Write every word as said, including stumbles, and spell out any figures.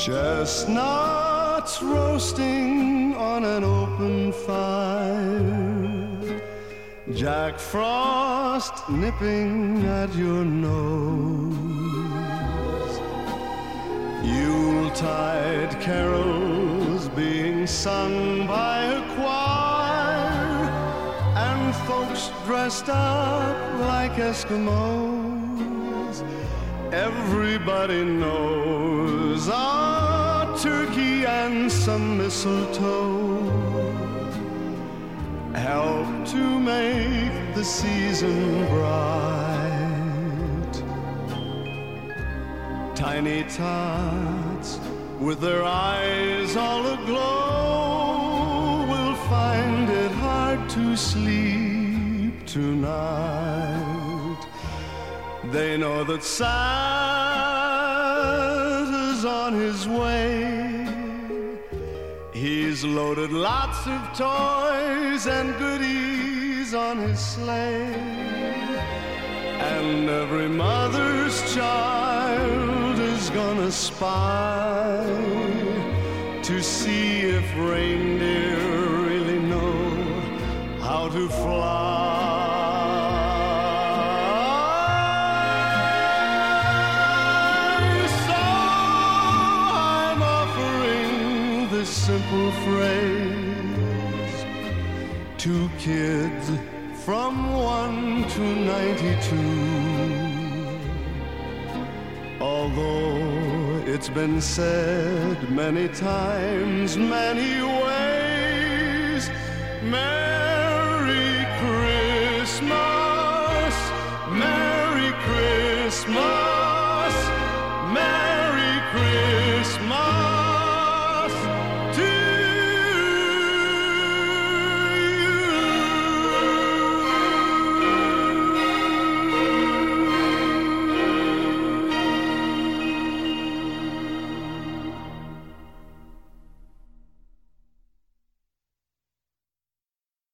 Chestnuts roasting on an open fire, Jack Frost nipping at your nose, Yuletide carols being sung by a choir, and folks dressed up like Eskimos. Everybody knows a turkey and some mistletoe help to make the season bright. Tiny tots with their eyes all aglow will find it hard to sleep tonight. They know that Santa's on his way. He's loaded lots of toys and goodies on his sleigh, and every mother's child is gonna spy to see if reindeer really know how to fly. Simple phrase to kids from one to ninety-two. Although it's been said many times, many ways, many